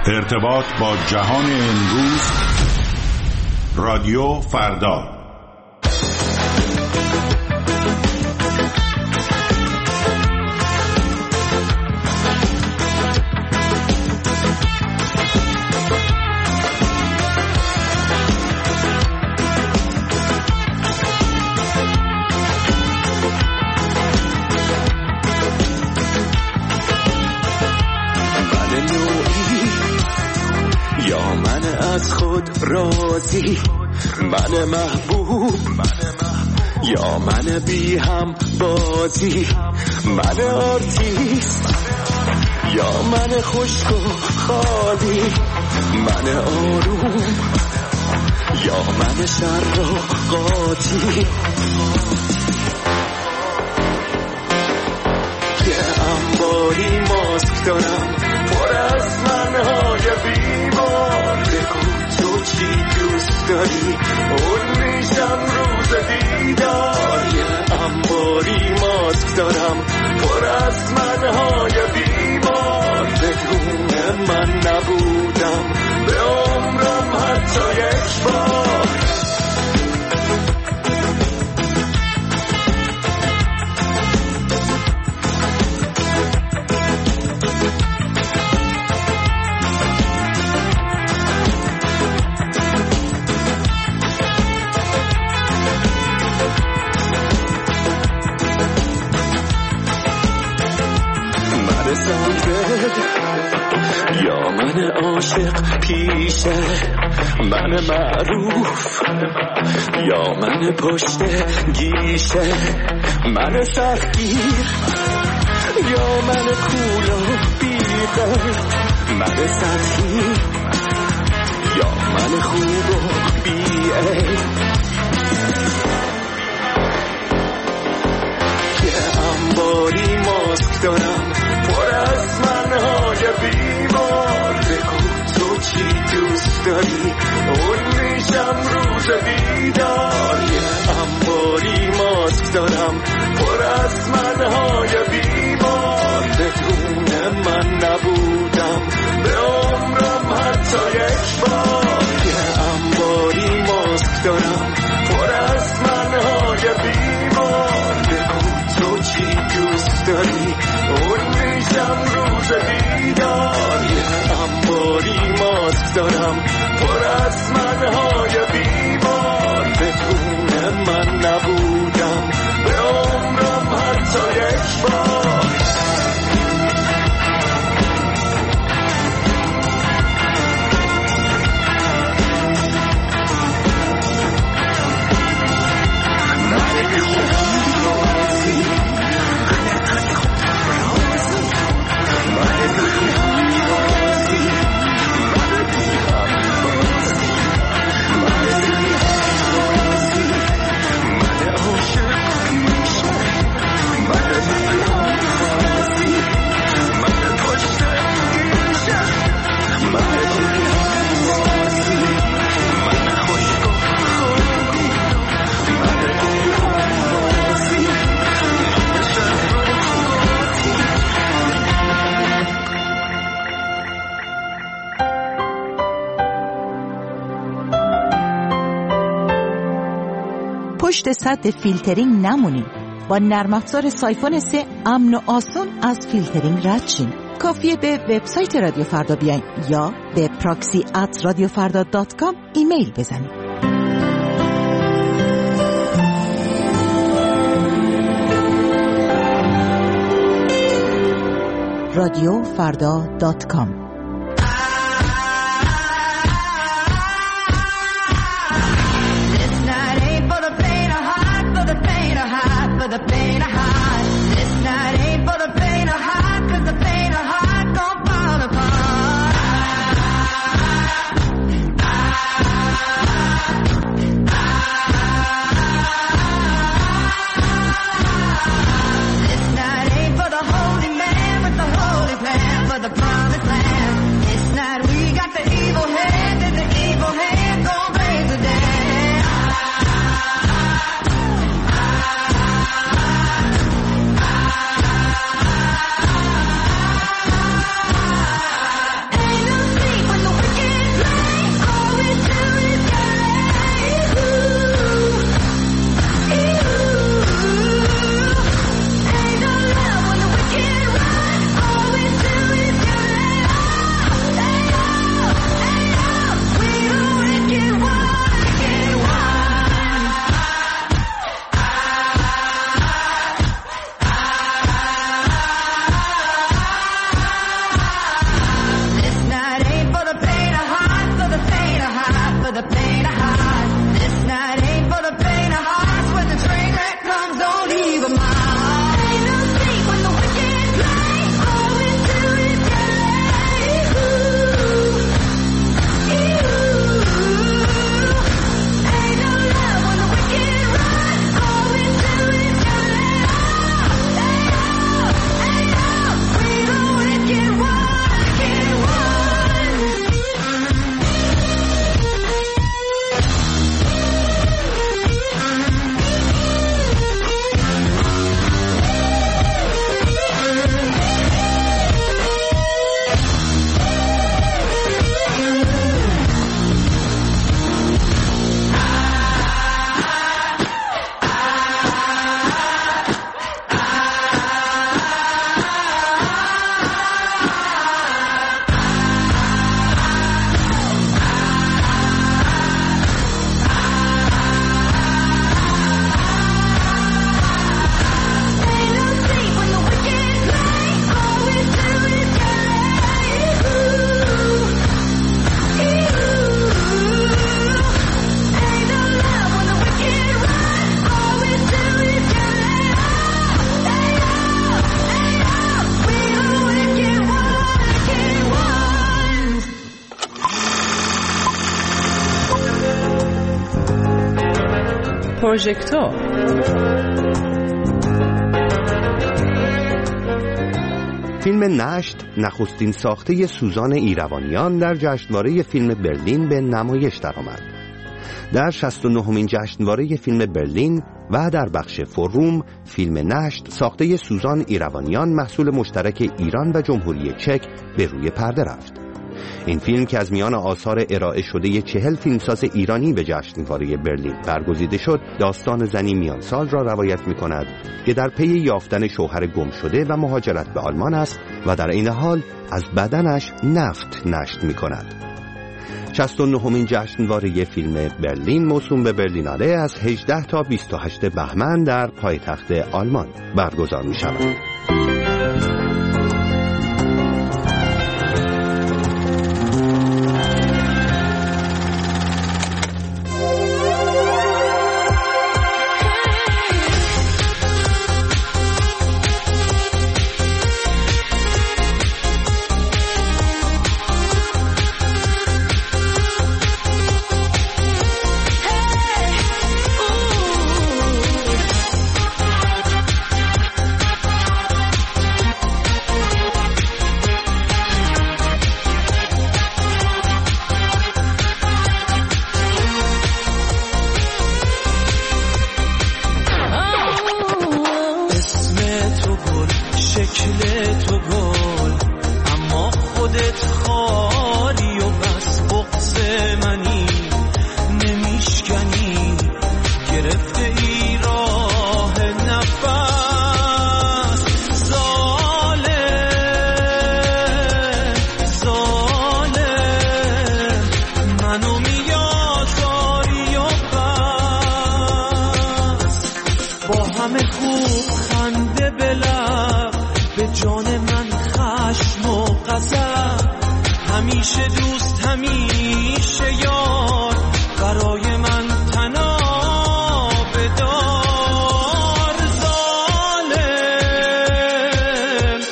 ارتباط با جهان امروز. رادیو فردا. از خود راضی، من محبوب یا من بی هم بازی، من آرتیست یا من خشک و خالی، من آروم یا من شر و قاطی. یه انباری ماسک دارم پر از منهای بیمار، بگو تو چی دوست داری اون میشم روز دیدار. یه انباری ماسک دارم پر از منهای بیمار، بدون من نبودم به عمرم حتی یک بار. یا من عاشق پیشه، من معروف یا من پشت گیشه، من سختگیر یا من کول و بیغه، من سطحی یا من خوب و بیعیب. یه انباری ماسک دارم پر از منهای بیمار، بگو تو چی دوست داری اون میشم روز دیدار. یه انباری ماسک دارم پر از منهای بیمار، بدون من نبودم به عمرم حتی یک بار. یه انباری ماسک دارم پر از منهای بیمار، بگو تو چی دوست داری اون میشم روز دیدار. یه انباری ماسک دارم پر از منهای بیمار، بدون من نبودم به عمرم حتی یک بار. پشت سد فیلترینگ نمونید. با نرم افزار سایفون 3 امن و آسان از فیلترینگ رد شین. کافیه به وبسایت رادیو فردا بیاین یا به proxy@radiofarda.com ایمیل بزنید. radiofarda.com the pain of heart. This night ain't for the pain of heart, 'cause the pain of heart gon' fall apart. This night ain't for the holy man with the holy plan, for the promised land. پروژکتور. فیلم نشت نخستین ساخته سوزان ایروانیان در جشنواره فیلم برلین به نمایش درآمد. در 69مین جشنواره فیلم برلین و در بخش فروم، فیلم نشت ساخته سوزان ایروانیان محصول مشترک ایران و جمهوری چک به روی پرده رفت. این فیلم که از میان آثار ارائه شده 40 فیلمساز ایرانی به جشنواره برلین برگزیده شد، داستان زنی میان سال را روایت می کند که در پی یافتن شوهر گم شده و مهاجرت به آلمان است و در این حال از بدنش نفت نشت می کند. 69مین جشنواره فیلم برلین موسوم به برلیناله از 18 تا 28 بهمن در پایتخت آلمان برگزار می شود. همیشه دوست همیشه یار برای من تنها بدار. ظالم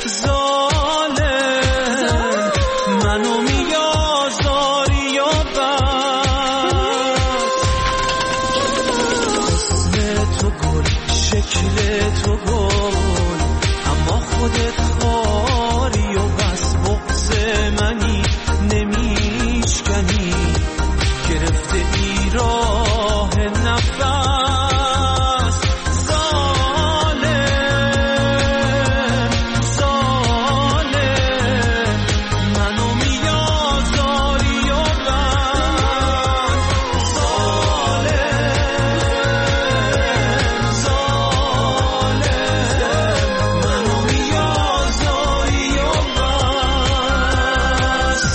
ظالم منو میازاری و بس. اسم تو گل شکل تو گل اما خودت خاری و بس. بغض منی نمیشکنی گرفته ای راه نفس. ظالم ظالم منو میازاری و بس. ظالم ظالم منو میازاری و بس.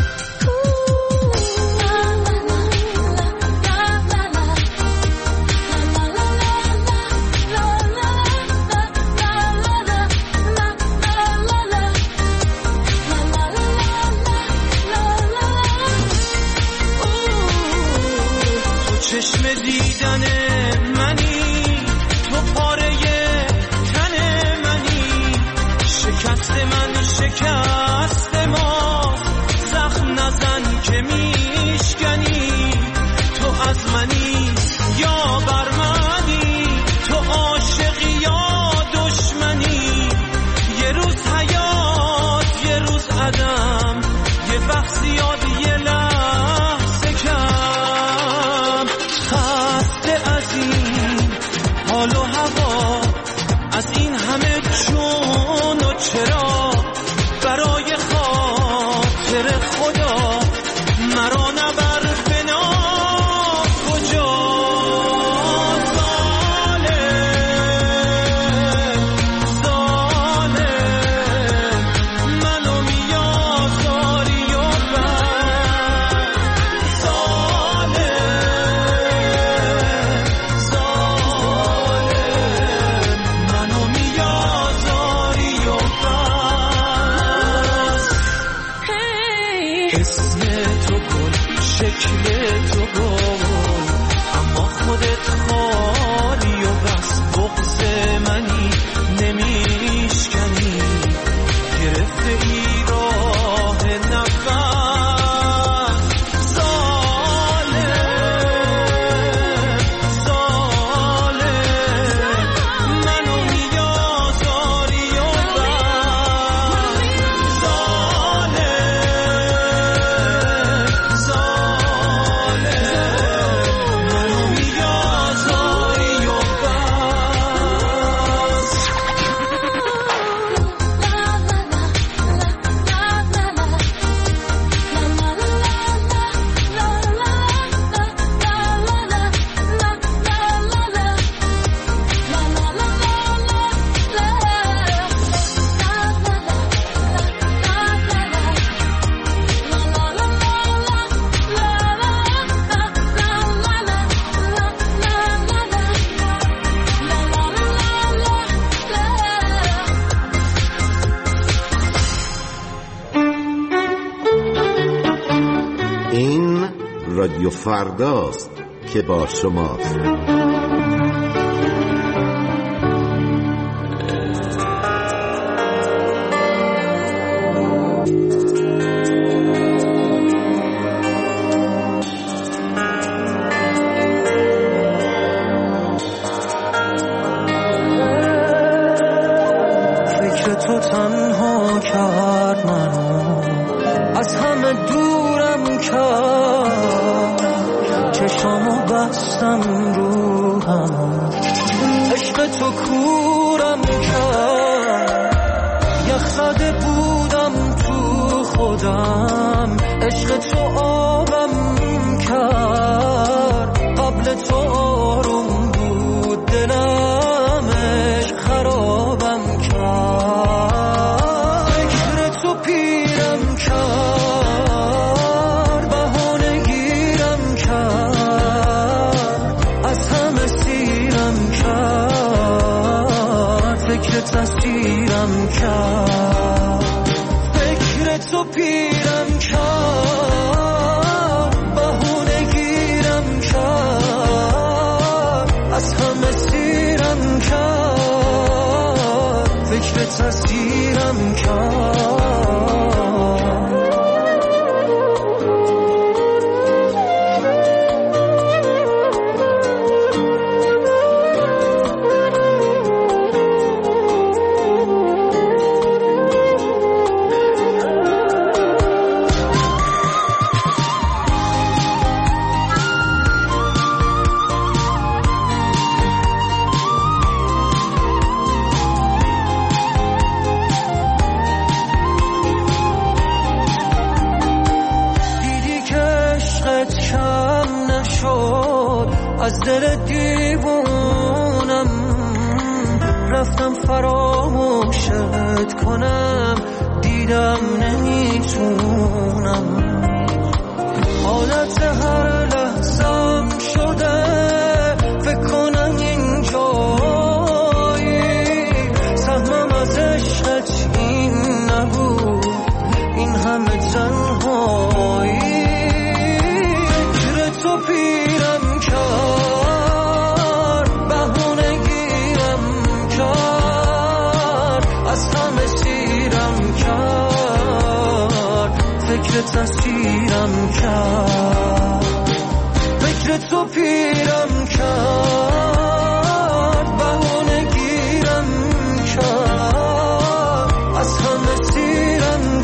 تو چشم دیدن منی، تو پاره تن منی، شکست من شکست ما، زخم نزن که میشکنی. تو از منی یا بر منی، تو عاشقی یا دشمنی. یه روز حیات یه روز عدم، یه وقت زیاد یه لحظه کم. خسته از این حال و هوا، از این همه چون و چرا، برای خاطر خدا مرا نبر فنا کجا. ظالم ظالم منو میازاری و بس. ظالم ظالم منو میازاری و بس. اسم تو گل شکل تو گل اما خودت خالی و بس. بغض منی نمیشکنی گرفته ای راه نفس. ظالم ظالم رادیو فرداست که با شماست. تو تنها کرد منو، از همه دورم کرد، چشامو بستم رو هم، عشق تو کورم کرد، یخ زده بودم تو خودم، عشق تو آبم کرد، قبل تو آروم بود دلم، عشق خرابم کرد، پیرم کرد، بهانه گیرم کرد، از همه سیرم کرد، فکر تسیرم کرد، فکر تو پیرم کرد، بهانه گیرم کرد، از همه سیرم کرد، فکر تسیرم کرد. از دل دیوونم رفتم فراموشت کنم، دیدم نمیتونم، حالت هر لحظم شده فکر کنم اینجایی، سهمم از عشقت این نبود، این همه تنهایی، فکر تو پیرم کرد، بهونه گیرم کرد، از همه سیرم کرد، فکر تسیرم کرد، فکر تو پیرم کرد، بهونه گیرم کرد، از همه سیرم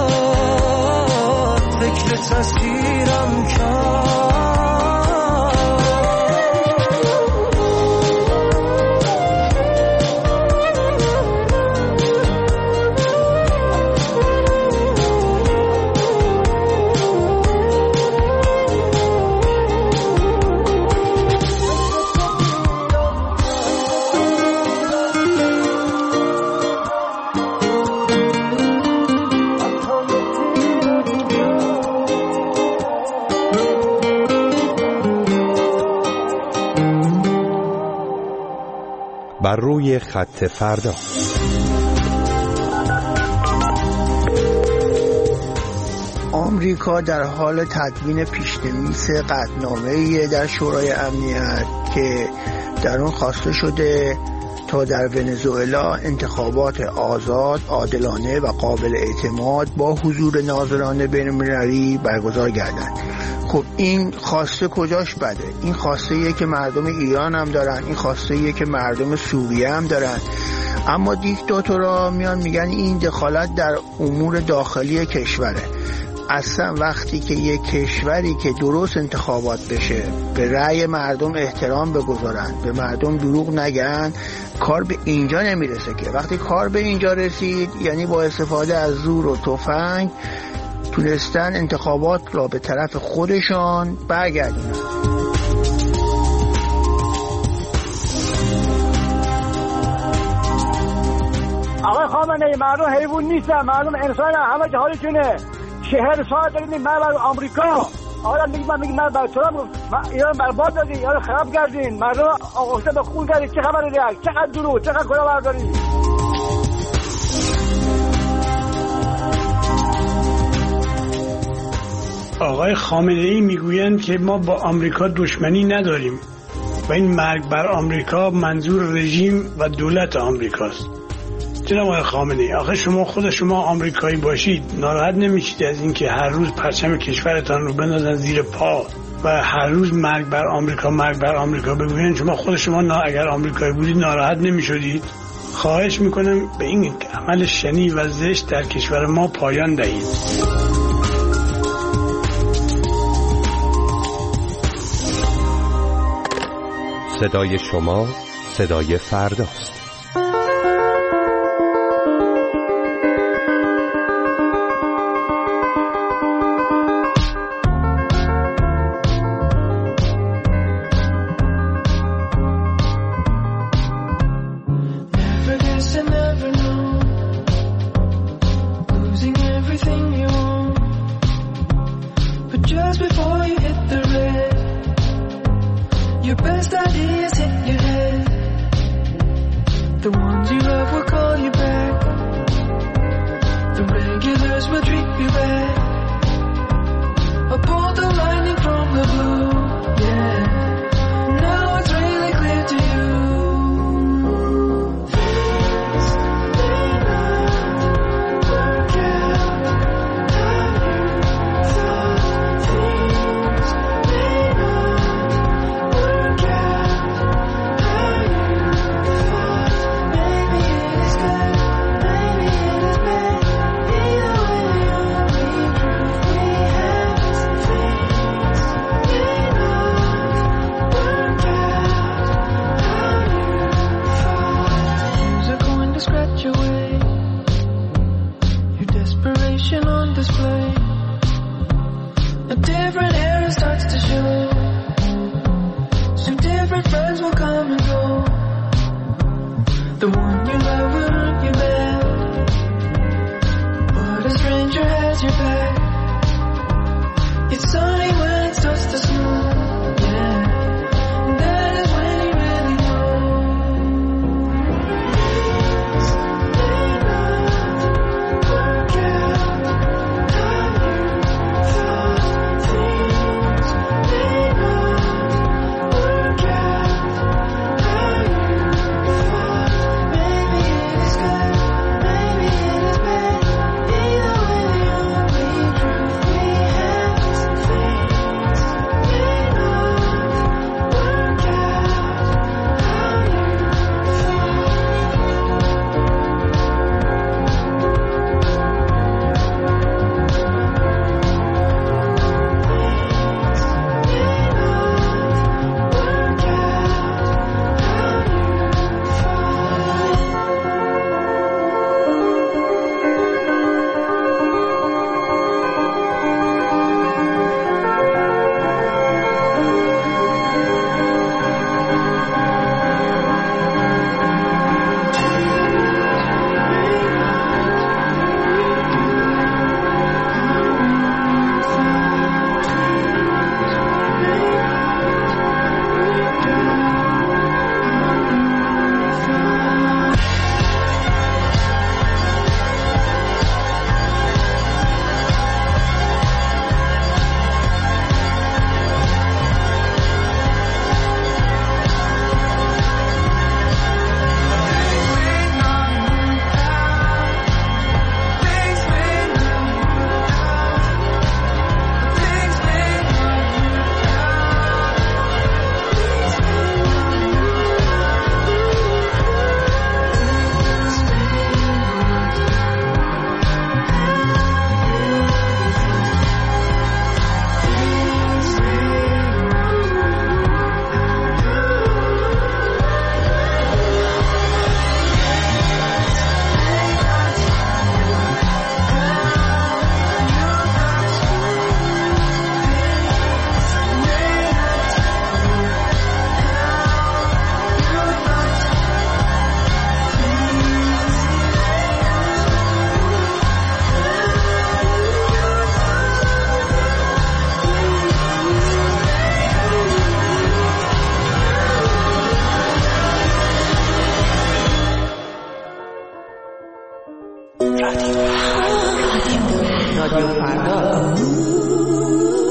کرد، فکر تسیرم کرد. بر روی خط فردا. آمریکا در حال تدوین پیشنویس قطعنامه‌ای در شورای امنیت که در اون خواسته شده تا در ونزوئلا انتخابات آزاد، عادلانه و قابل اعتماد با حضور ناظران بین‌المللی برگزار گردند. خب این خواسته کجاش بده؟ این خواسته که مردم ایران هم دارن، این خواسته که مردم سوریه هم دارن، اما دیکتاتورها میان میگن این دخالت در امور داخلی کشوره. اصلا وقتی که یک کشوری که درست انتخابات بشه به رأی مردم احترام بگذارن، به مردم دروغ نگن، کار به اینجا نمیرسه که. وقتی کار به اینجا رسید یعنی با استفاده از زور و تفنگ تونستن انتخابات را به طرف خودشان برگردونن. آقای خامنه‌ای مردم حیوان نیستن، مردم انسان هم، همه حالشونه. 40 سال داریم این من آمریکا حالا میگم من برای تو ایران برباد دادی، ایران خراب کردین، مردم آغوشته به خون کردی. چه خبره دیگه؟ چقدر دروغ، چقدر کلاهبرداری. آقای خامنه‌ای میگویند که ما با آمریکا دشمنی نداریم و این مرگ بر آمریکا منظور رژیم و دولت آمریکاست. جناب آقای خامنه‌ای، آخه شما خود شما آمریکایی باشید، ناراحت نمیشید از اینکه هر روز پرچم کشورتان رو بندازن زیر پا و هر روز مرگ بر آمریکا بگوین؟ شما خود شما اگر آمریکایی بودید ناراحت نمیشدید؟ خواهش میکنم به این عمل شنیع و زشت در کشور ما پایان دهید. صدای شما صدای فرداست. رادیو فردا.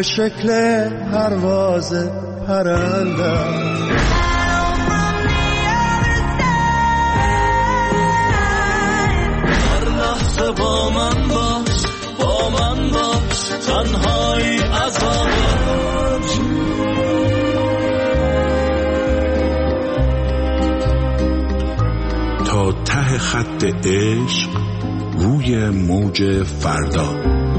شکل پرواز پرندم. هر لحظه با من باش، با من باش، تنهایی عذابش. تا ته خط عشق روی موج فردا.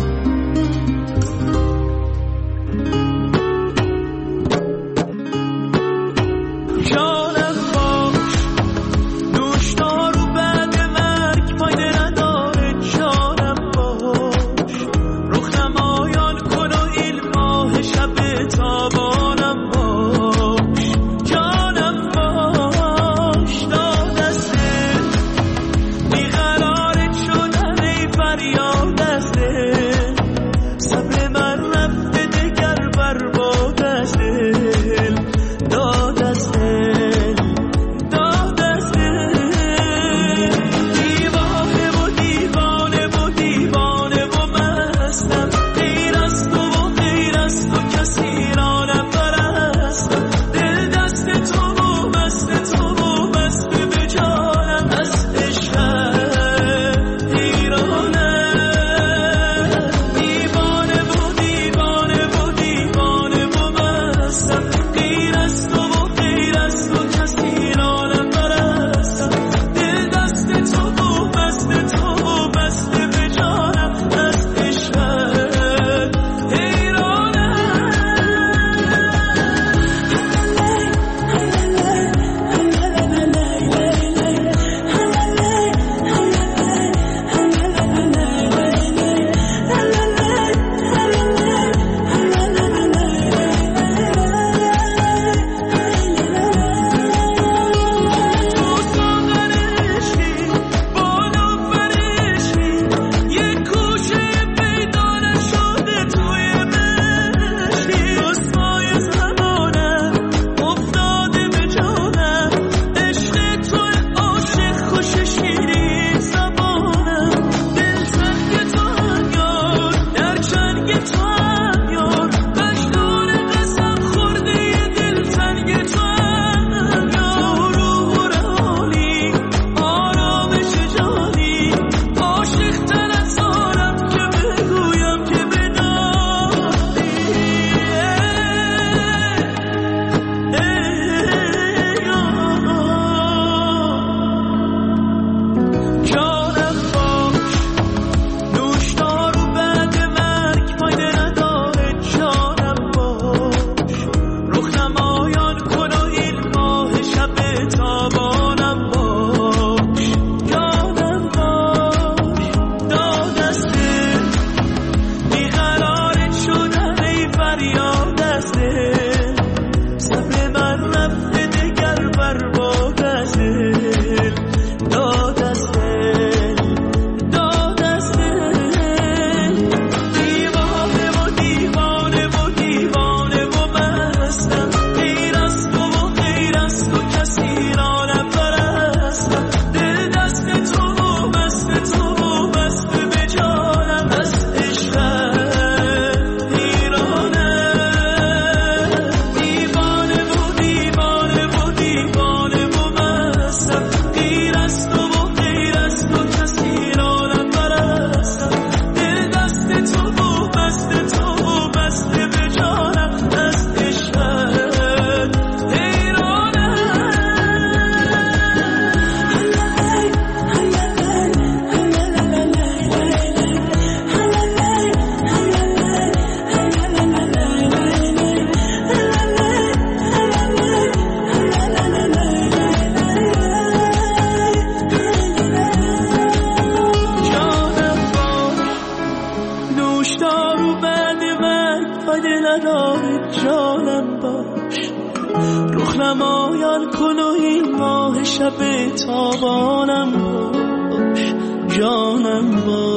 نمایان کن و این ماه شب تابانم باش، جانم باش.